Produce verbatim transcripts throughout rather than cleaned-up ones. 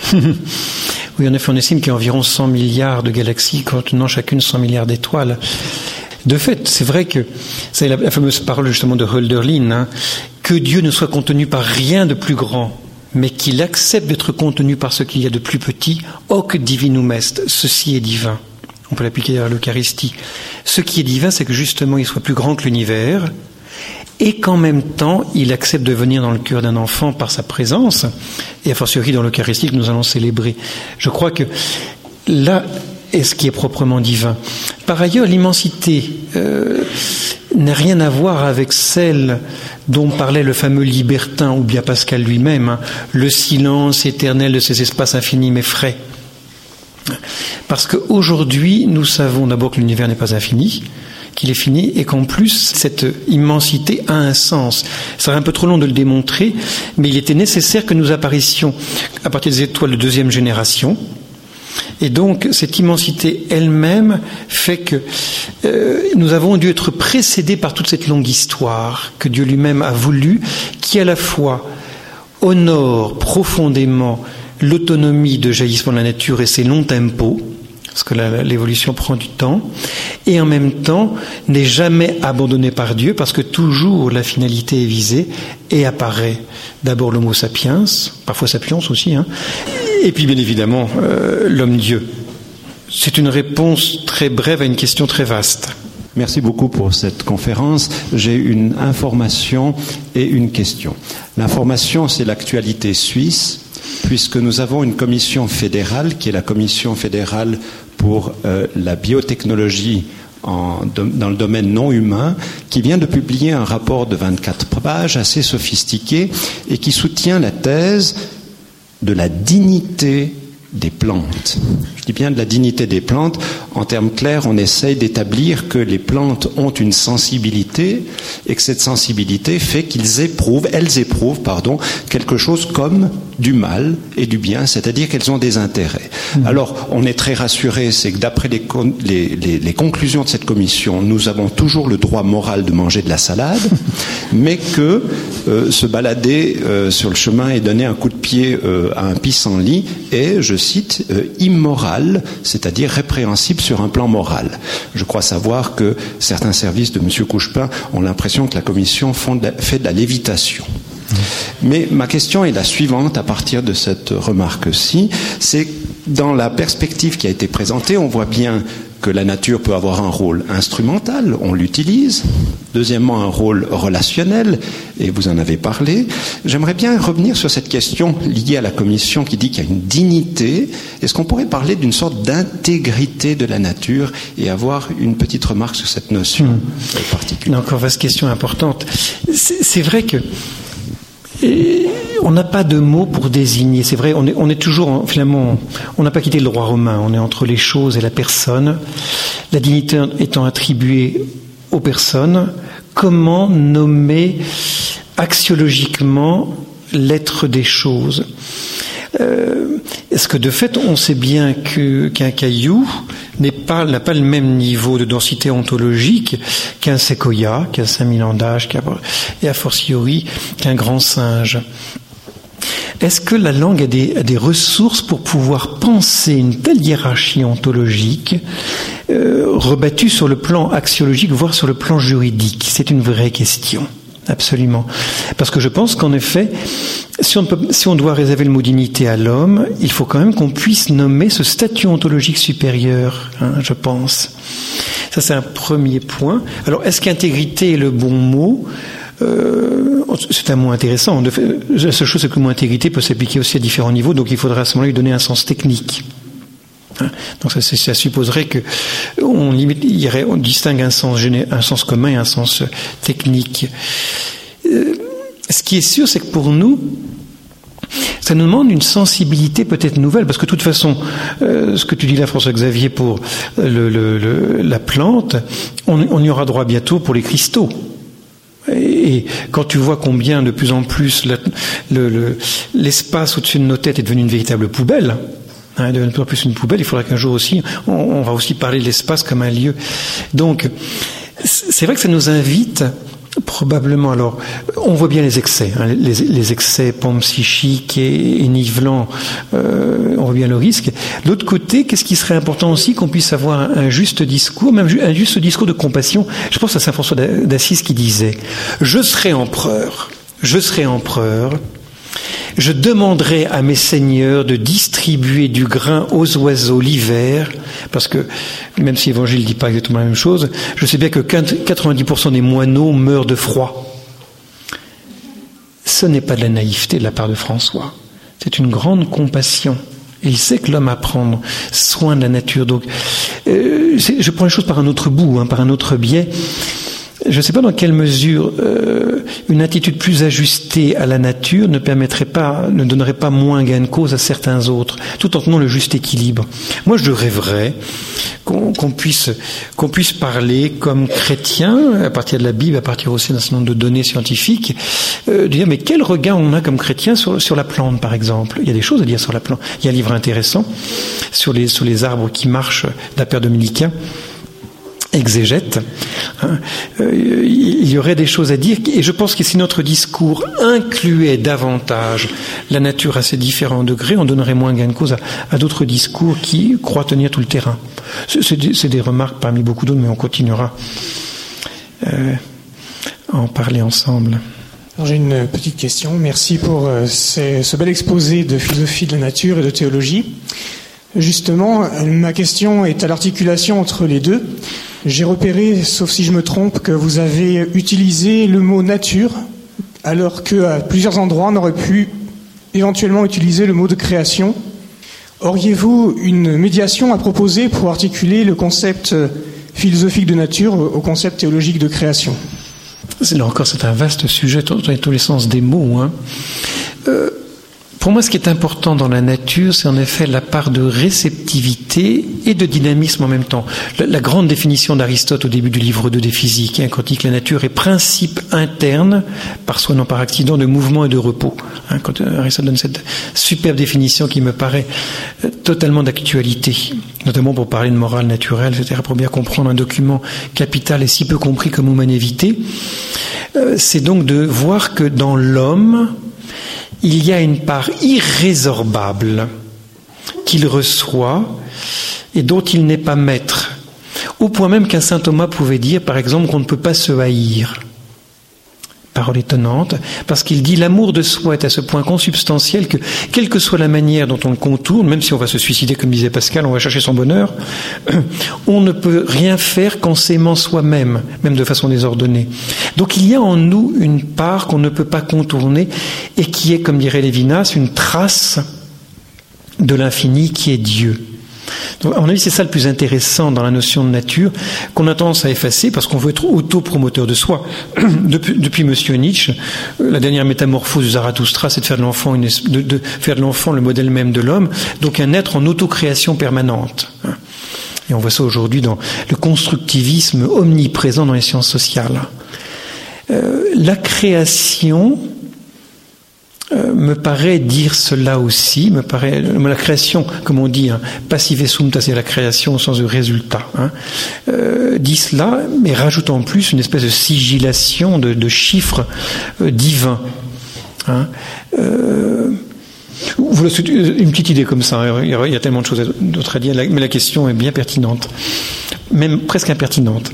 Oui, en effet, on estime qu'il y a environ cent milliards de galaxies contenant chacune cent milliards d'étoiles. De fait, c'est vrai que c'est la, la fameuse parole justement de Hölderlin, hein, que Dieu ne soit contenu par rien de plus grand, mais qu'il accepte d'être contenu par ce qu'il y a de plus petit. Hoc divinum est, ceci est divin. On peut l'appliquer à l'Eucharistie. Ce qui est divin, c'est que justement il soit plus grand que l'univers, et qu'en même temps, il accepte de venir dans le cœur d'un enfant par sa présence, et a fortiori dans l'Eucharistie que nous allons célébrer. Je crois que là est ce qui est proprement divin. Par ailleurs, l'immensité euh, n'a rien à voir avec celle dont parlait le fameux libertin, ou bien Pascal lui-même, hein, le silence éternel de ces espaces infinis mais frais. Parce qu'aujourd'hui, nous savons d'abord que l'univers n'est pas infini, qu'il est fini, et qu'en plus, cette immensité a un sens. Ça serait un peu trop long de le démontrer, mais il était nécessaire que nous apparissions à partir des étoiles de deuxième génération. Et donc, cette immensité elle-même fait que euh, nous avons dû être précédés par toute cette longue histoire que Dieu lui-même a voulu, qui à la fois honore profondément l'autonomie de jaillissement de la nature et ses longs tempos, parce que la, l'évolution prend du temps, et en même temps n'est jamais abandonné par Dieu, parce que toujours la finalité est visée, et apparaît d'abord l'homo sapiens, parfois sapiens aussi, hein, et puis bien évidemment euh, l'homme-dieu. C'est une réponse très brève à une question très vaste. Merci beaucoup pour cette conférence. J'ai une information et une question. L'information, c'est l'actualité suisse, puisque nous avons une commission fédérale, qui est la commission fédérale pour euh, la biotechnologie en, dans le domaine non humain, qui vient de publier un rapport de vingt-quatre pages assez sophistiqué et qui soutient la thèse de la dignité des plantes. Je dis bien de la dignité des plantes. En termes clairs, on essaye d'établir que les plantes ont une sensibilité et que cette sensibilité fait qu'ils éprouvent, elles éprouvent, pardon, quelque chose comme du mal et du bien, c'est-à-dire qu'elles ont des intérêts. Mmh. Alors, on est très rassuré, c'est que d'après les, con- les, les, les conclusions de cette commission, nous avons toujours le droit moral de manger de la salade, mais que euh, se balader euh, sur le chemin et donner un coup de pied euh, à un pissenlit est, je cite, euh, immoral, c'est-à-dire répréhensible sur un plan moral. Je crois savoir que certains services de M. Couchepin ont l'impression que la commission font de la, fait de la lévitation. Mais ma question est la suivante à partir de cette remarque-ci, c'est dans la perspective qui a été présentée, on voit bien que la nature peut avoir un rôle instrumental, on l'utilise. Deuxièmement, un rôle relationnel, et vous en avez parlé. J'aimerais bien revenir sur cette question liée à la commission qui dit qu'il y a une dignité. Est-ce qu'on pourrait parler d'une sorte d'intégrité de la nature et avoir une petite remarque sur cette notion mmh. particulière? Encore vaste question importante. C'est, c'est vrai que Et on n'a pas de mots pour désigner. C'est vrai, on est, on est toujours, finalement, on n'a pas quitté le droit romain. On est entre les choses et la personne. La dignité étant attribuée aux personnes, comment nommer axiologiquement l'être des choses ? Euh, est-ce que de fait, on sait bien que, qu'un caillou n'est pas, n'a pas le même niveau de densité ontologique qu'un séquoia, qu'un cinq mille ans d'âge, et a fortiori qu'un grand singe. Est-ce que la langue a des, a des ressources pour pouvoir penser une telle hiérarchie ontologique euh, rebattue sur le plan axiologique, voire sur le plan juridique ? C'est une vraie question. Absolument. Parce que je pense qu'en effet, si on, peut, si on doit réserver le mot dignité à l'homme, il faut quand même qu'on puisse nommer ce statut ontologique supérieur, hein, je pense. Ça, c'est un premier point. Alors, est-ce qu'intégrité est le bon mot ? euh, C'est un mot intéressant. De fait, la seule chose, c'est que le mot intégrité peut s'appliquer aussi à différents niveaux, donc il faudra à ce moment-là lui donner un sens technique. Donc ça, ça supposerait que on, limite, il y aurait, on distingue un sens, un sens commun et un sens technique. Euh, ce qui est sûr, c'est que pour nous, ça nous demande une sensibilité peut-être nouvelle, parce que de toute façon, euh, ce que tu dis là, François-Xavier, pour le, le, le, la plante, on, on y aura droit bientôt pour les cristaux. Et quand tu vois combien de plus en plus la, le, le, l'espace au-dessus de nos têtes est devenu une véritable poubelle, hein, de plus en plus une poubelle, il faudra qu'un jour aussi, on, on va aussi parler de l'espace comme un lieu. Donc, c'est vrai que ça nous invite Probablement. Alors, on voit bien les excès, hein, les, les excès panpsychiques et, et nivelants, euh, on voit bien le risque. De l'autre côté, qu'est-ce qui serait important aussi, qu'on puisse avoir un, un juste discours, même un juste discours de compassion. Je pense à saint François d'Assise qui disait « Je serai empereur, je serai empereur, je demanderai à mes seigneurs de distribuer du grain aux oiseaux l'hiver, parce que, même si l'Évangile ne dit pas exactement la même chose, je sais bien que quatre-vingt-dix pour cent des moineaux meurent de froid. » Ce n'est pas de la naïveté de la part de François, c'est une grande compassion. Et il sait que l'homme a à prendre soin de la nature. Donc, euh, je prends les choses par un autre bout, hein, par un autre biais. Je ne sais pas dans quelle mesure euh, une attitude plus ajustée à la nature ne permettrait pas, ne donnerait pas moins gain de cause à certains autres, tout en tenant le juste équilibre. Moi, je rêverais qu'on, qu'on puisse qu'on puisse parler comme chrétien, à partir de la Bible, à partir aussi d'un certain nombre de données scientifiques, euh, de dire mais quel regard on a comme chrétien sur sur la plante, par exemple. Il y a des choses à dire sur la plante. Il y a un livre intéressant sur les sur les arbres qui marchent d'un père dominicain. Exégète, hein, euh, il y aurait des choses à dire, et je pense que si notre discours incluait davantage la nature à ses différents degrés, on donnerait moins gain de cause à, à d'autres discours qui croient tenir tout le terrain. C'est, c'est, des, c'est des remarques parmi beaucoup d'autres, mais on continuera euh, à en parler ensemble. Alors, j'ai une petite question. Merci pour euh, ces, ce bel exposé de philosophie de la nature et de théologie. Justement, ma question est à l'articulation entre les deux. J'ai repéré, sauf si je me trompe, que vous avez utilisé le mot nature, alors qu'à plusieurs endroits, on aurait pu éventuellement utiliser le mot de création. Auriez-vous une médiation à proposer pour articuler le concept philosophique de nature au concept théologique de création ? Là encore, c'est un vaste sujet dans tous les sens des mots, hein. Euh, Pour moi, ce qui est important dans la nature, c'est en effet la part de réceptivité et de dynamisme en même temps. La, la grande définition d'Aristote au début du livre deux des physiques, hein, quand il dit que la nature est principe interne, par soi non par accident, de mouvement et de repos. Hein, quand Aristote donne cette superbe définition qui me paraît euh, totalement d'actualité, notamment pour parler de morale naturelle, et cetera, pour bien comprendre un document capital et si peu compris comme humanité, euh, c'est donc de voir que dans l'homme, il y a une part irrésorbable qu'il reçoit et dont il n'est pas maître. Au point même qu'un saint Thomas pouvait dire, par exemple, qu'on ne peut pas se haïr. Parole étonnante, parce qu'il dit l'amour de soi est à ce point consubstantiel que, quelle que soit la manière dont on le contourne, même si on va se suicider, comme disait Pascal, on va chercher son bonheur, on ne peut rien faire qu'en s'aimant soi-même, même de façon désordonnée. Donc il y a en nous une part qu'on ne peut pas contourner et qui est, comme dirait Lévinas, une trace de l'infini qui est Dieu. Donc, à mon avis, c'est ça le plus intéressant dans la notion de nature, qu'on a tendance à effacer parce qu'on veut être autopromoteur de soi. Depuis, depuis Monsieur Nietzsche, la dernière métamorphose de Zarathustra, c'est de faire de l'enfant, une, de, de faire de l'enfant le modèle même de l'homme, donc un être en autocréation permanente. Et on voit ça aujourd'hui dans le constructivisme omniprésent dans les sciences sociales. Euh, la création Euh, me paraît dire cela aussi, me paraît la création, comme on dit, hein, passive sumta, c'est la création au sens de résultat, hein, euh, dit cela, mais rajoute en plus une espèce de sigillation de, de chiffres euh, divins. Hein. Euh, voilà, une petite idée comme ça, il y a, il y a tellement de choses d'autres à dire, mais la question est bien pertinente, même presque impertinente.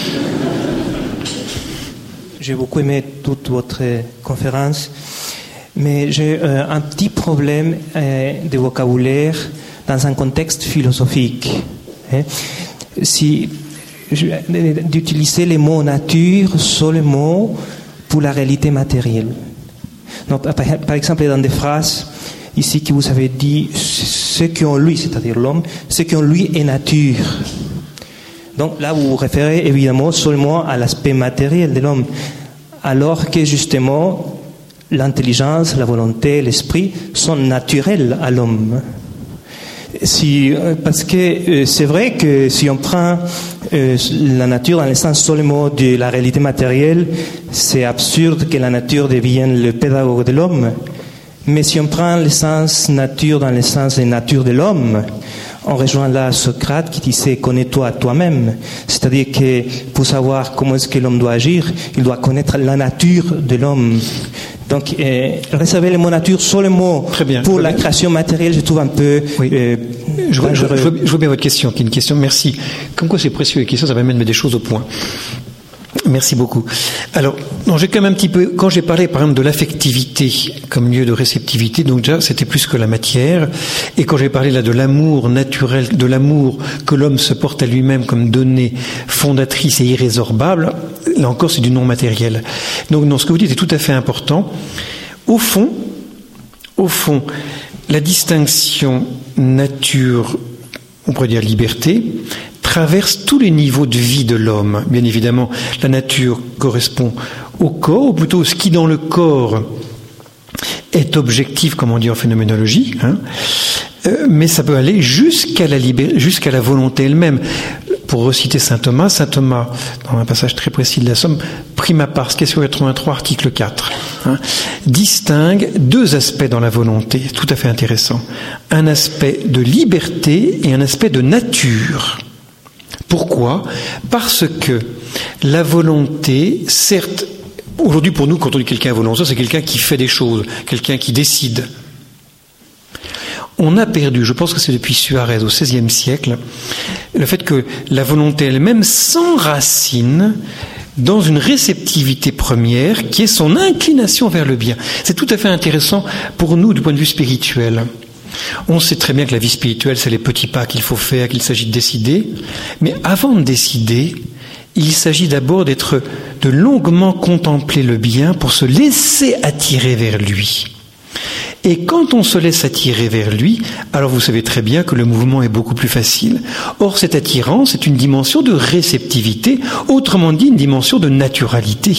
J'ai beaucoup aimé toute votre conférence. Mais j'ai euh, un petit problème euh, de vocabulaire dans un contexte philosophique. Hein. Si, je, d'utiliser le mot nature seulement pour la réalité matérielle. Donc, par, par exemple, dans des phrases ici que vous avez dit, ce qui en lui, c'est-à-dire l'homme, ce qui en lui est nature. Donc là, vous vous référez évidemment seulement à l'aspect matériel de l'homme, alors que justement, l'intelligence, la volonté, l'esprit sont naturels à l'homme. Si, parce que euh, c'est vrai que si on prend euh, la nature dans le sens seulement de la réalité matérielle, c'est absurde que la nature devienne le pédagogue de l'homme. Mais si on prend le sens nature dans le sens de nature de l'homme, on rejoint là Socrate qui disait « connais-toi toi-même ». C'est-à-dire que pour savoir comment est-ce que l'homme doit agir, il doit connaître la nature de l'homme. Donc, euh, réserver le mot nature seulement très bien, pour très la bien. création matérielle, je trouve un peu oui. euh, je, vois, je, dangereux. je, vois, je vois bien votre question, qui est une question. Merci. Comme quoi c'est précieux les questions, ça va mettre des choses au point. Merci beaucoup. Alors, non, j'ai quand même un petit peu, quand j'ai parlé par exemple de l'affectivité comme lieu de réceptivité, donc déjà c'était plus que la matière, et quand j'ai parlé là de l'amour naturel, de l'amour que l'homme se porte à lui-même comme donnée fondatrice et irrésorbable, là encore c'est du non matériel. Donc non, ce que vous dites est tout à fait important. Au fond, au fond, la distinction nature, on pourrait dire liberté, traverse tous les niveaux de vie de l'homme. Bien évidemment, la nature correspond au corps, ou plutôt ce qui dans le corps est objectif, comme on dit en phénoménologie, hein, euh, mais ça peut aller jusqu'à la, libé- jusqu'à la volonté elle-même. Pour reciter saint Thomas, saint Thomas, dans un passage très précis de la Somme, prima pars, question quatre-vingt-trois, article quatre, hein, distingue deux aspects dans la volonté, tout à fait intéressant. Un aspect de liberté et un aspect de nature. Pourquoi ? Parce que la volonté, certes, aujourd'hui pour nous, quand on dit quelqu'un volontaire, c'est quelqu'un qui fait des choses, quelqu'un qui décide. On a perdu, je pense que c'est depuis Suarez au seizième siècle, le fait que la volonté elle-même s'enracine dans une réceptivité première qui est son inclination vers le bien. C'est tout à fait intéressant pour nous du point de vue spirituel. On sait très bien que la vie spirituelle, c'est les petits pas qu'il faut faire, qu'il s'agit de décider. Mais avant de décider, il s'agit d'abord d'être, de longuement contempler le bien pour se laisser attirer vers lui. Et quand on se laisse attirer vers lui, alors vous savez très bien que le mouvement est beaucoup plus facile. Or, cette attirance est une dimension de réceptivité, autrement dit une dimension de naturalité.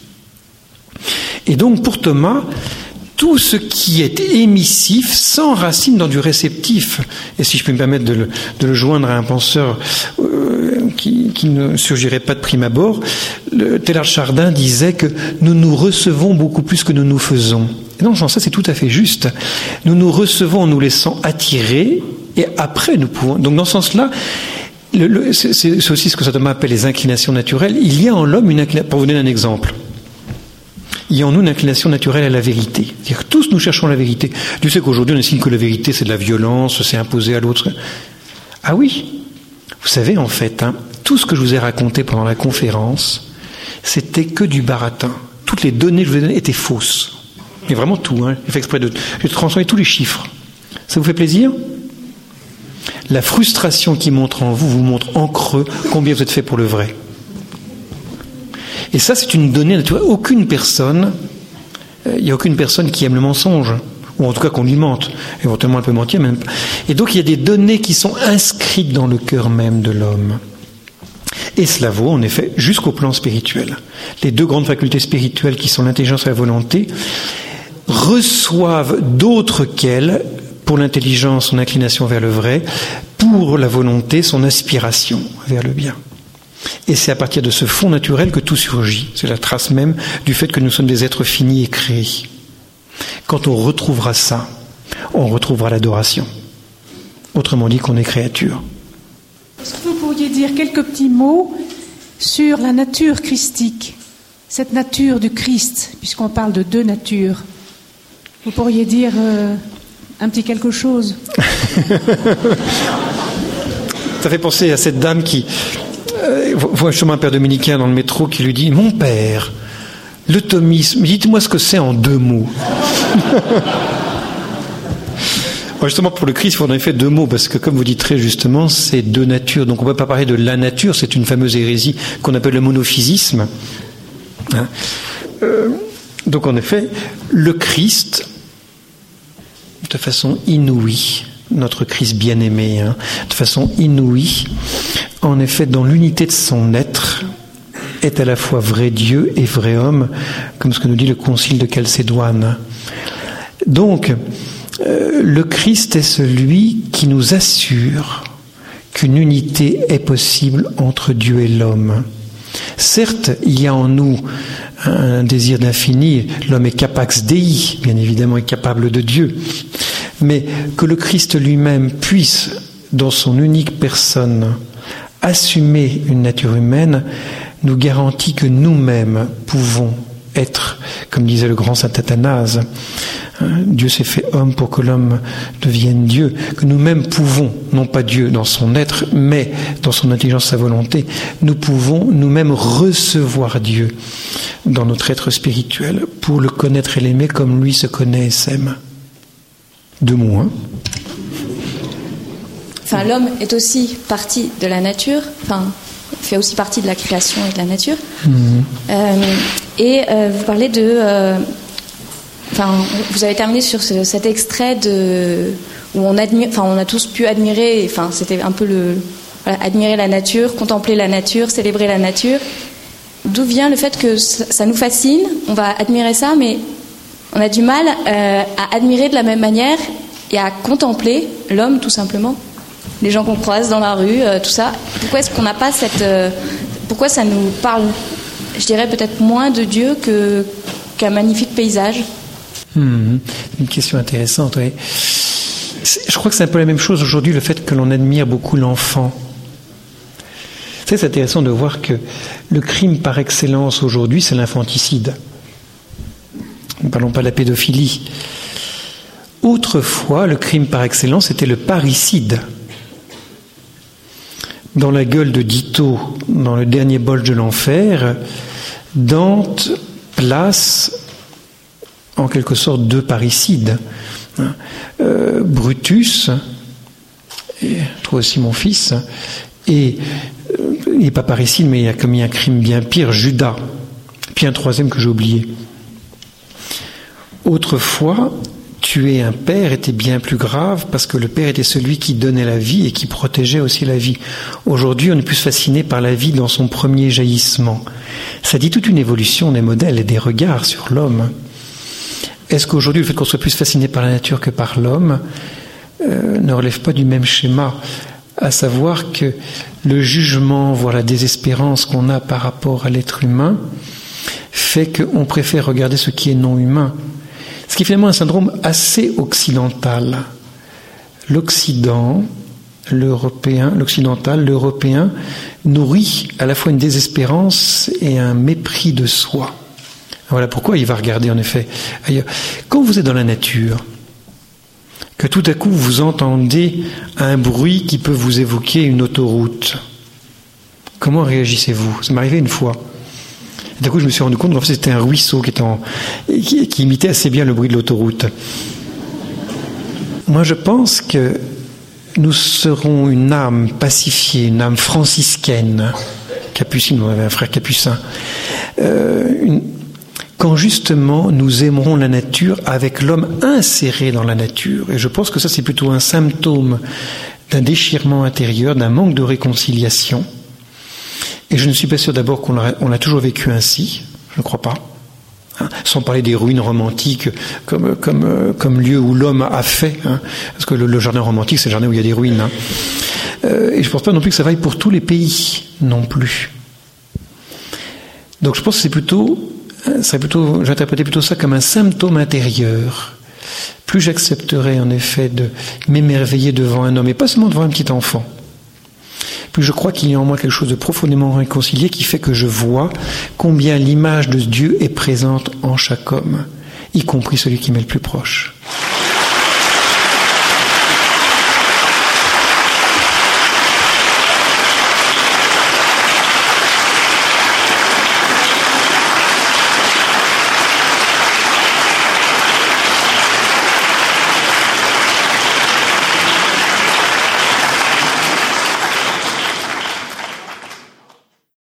Et donc, pour Thomas, tout ce qui est émissif s'enracine dans du réceptif. Et si je peux me permettre de le, de le joindre à un penseur euh, qui, qui ne surgirait pas de prime abord, le Teilhard Chardin disait que nous nous recevons beaucoup plus que nous nous faisons. Et dans ce sens-là, c'est tout à fait juste. Nous nous recevons en nous laissant attirer, et après nous pouvons... Donc dans ce sens-là, le, le, c'est, c'est aussi ce que saint Thomas appelle les inclinations naturelles. Il y a en l'homme une inclination... Pour vous donner un exemple, il y a en nous une inclination naturelle à la vérité. C'est-à-dire que tous nous cherchons la vérité. Dieu sait qu'aujourd'hui on estime que la vérité c'est de la violence, c'est imposé à l'autre. Ah oui, vous savez en fait, hein, tout ce que je vous ai raconté pendant la conférence, c'était que du baratin. Toutes les données que je vous ai données étaient fausses. Mais vraiment tout, hein. J'ai fait exprès de... J'ai transformé tous les chiffres. Ça vous fait plaisir ? La frustration qui montre en vous, vous montre en creux combien vous êtes fait pour le vrai. Et ça, c'est une donnée naturelle. Aucune personne, il euh, n'y a aucune personne qui aime le mensonge, ou en tout cas qu'on lui mente. Éventuellement, elle peut mentir, même pas. Et donc, il y a des données qui sont inscrites dans le cœur même de l'homme. Et cela vaut, en effet, jusqu'au plan spirituel. Les deux grandes facultés spirituelles qui sont l'intelligence et la volonté reçoivent d'autres qu'elles, pour l'intelligence, son inclination vers le vrai, pour la volonté, son aspiration vers le bien. Et c'est à partir de ce fond naturel que tout surgit. C'est la trace même du fait que nous sommes des êtres finis et créés. Quand on retrouvera ça, on retrouvera l'adoration. Autrement dit qu'on est créature. Est-ce que vous pourriez dire quelques petits mots sur la nature christique, cette nature du Christ, puisqu'on parle de deux natures? Vous pourriez dire euh, un petit quelque chose? Ça fait penser à cette dame qui euh, voit justement un père dominicain dans le métro qui lui dit « Mon père, le thomisme, dites-moi ce que c'est en deux mots. » Justement, pour le Christ, il faut en effet deux mots, parce que comme vous dites très justement, c'est deux natures. Donc on ne peut pas parler de la nature, c'est une fameuse hérésie qu'on appelle le monophysisme. Hein euh, donc en effet, le Christ, de façon inouïe, notre Christ bien-aimé, hein, de façon inouïe, en effet, dans l'unité de son être, est à la fois vrai Dieu et vrai homme, comme ce que nous dit le Concile de Chalcédoine. Donc, euh, le Christ est celui qui nous assure qu'une unité est possible entre Dieu et l'homme. Certes, il y a en nous un désir d'infini, l'homme est capax Dei, bien évidemment, est capable de Dieu, mais que le Christ lui-même puisse dans son unique personne, assumer une nature humaine, nous garantit que nous-mêmes pouvons être, comme disait le grand saint Athanase, Dieu s'est fait homme pour que l'homme devienne Dieu, que nous-mêmes pouvons, non pas Dieu dans son être, mais dans son intelligence, sa volonté, nous pouvons nous-mêmes recevoir Dieu dans notre être spirituel pour le connaître et l'aimer comme lui se connaît et s'aime. De moins. Enfin, l'homme est aussi partie de la nature, enfin, fait aussi partie de la création et de la nature. Mmh. Euh, et euh, vous parlez de... Euh, enfin, vous avez terminé sur ce, cet extrait de, où on admire, enfin, on a tous pu admirer, enfin, c'était un peu le... Voilà, admirer la nature, contempler la nature, célébrer la nature. D'où vient le fait que ça, ça nous fascine, on va admirer ça, mais on a du mal euh, à admirer de la même manière et à contempler l'homme, tout simplement. Les gens qu'on croise dans la rue, euh, tout ça. Pourquoi est-ce qu'on n'a pas cette... Euh, pourquoi ça nous parle, je dirais, peut-être moins de Dieu que, qu'un magnifique paysage? Mmh, une question intéressante, oui. Je crois que c'est un peu la même chose aujourd'hui, le fait que l'on admire beaucoup l'enfant. C'est, c'est intéressant de voir que le crime par excellence aujourd'hui, c'est l'infanticide. Ne parlons pas de la pédophilie. Autrefois, le crime par excellence, c'était le parricide. Dans la gueule de Ditto, dans le dernier bol de l'enfer, Dante place en quelque sorte deux parricides. Euh, Brutus, et toi aussi mon fils, et euh, il n'est pas parricide, mais il a commis un crime bien pire, Judas. Puis un troisième que j'ai oublié. Autrefois, tuer un père était bien plus grave parce que le père était celui qui donnait la vie et qui protégeait aussi la vie. Aujourd'hui, on est plus fasciné par la vie dans son premier jaillissement. Ça dit toute une évolution des modèles et des regards sur l'homme. Est-ce qu'aujourd'hui, le fait qu'on soit plus fasciné par la nature que par l'homme euh, ne relève pas du même schéma, à savoir que le jugement, voire la désespérance qu'on a par rapport à l'être humain fait qu'on préfère regarder ce qui est non humain. Ce qui est finalement un syndrome assez occidental. L'Occident, l'Européen, l'Occidental, l'Européen nourrit à la fois une désespérance et un mépris de soi. Voilà pourquoi il va regarder en effet ailleurs. Quand vous êtes dans la nature, que tout à coup vous entendez un bruit qui peut vous évoquer une autoroute, comment réagissez-vous? Ça m'est arrivé une fois. D'un coup, je me suis rendu compte qu'en fait, c'était un ruisseau qui, était en, qui, qui imitait assez bien le bruit de l'autoroute. Moi, je pense que nous serons une âme pacifiée, une âme franciscaine, capucine, on avait un frère capucin, euh, une, quand justement nous aimerons la nature avec l'homme inséré dans la nature. Et je pense que ça, c'est plutôt un symptôme d'un déchirement intérieur, d'un manque de réconciliation. Et je ne suis pas sûr d'abord qu'on l'a, on l'a toujours vécu ainsi, je ne crois pas. Hein, sans parler des ruines romantiques comme, comme, euh, comme lieu où l'homme a fait. Hein, parce que le, le jardin romantique, c'est le jardin où il y a des ruines. Hein. Euh, et je ne pense pas non plus que ça vaille pour tous les pays, non plus. Donc je pense que c'est plutôt, c'est plutôt, j'interprétais plutôt ça comme un symptôme intérieur. Plus j'accepterais en effet de m'émerveiller devant un homme, et pas seulement devant un petit enfant. Puis je crois qu'il y a en moi quelque chose de profondément réconcilié qui fait que je vois combien l'image de Dieu est présente en chaque homme, y compris celui qui m'est le plus proche.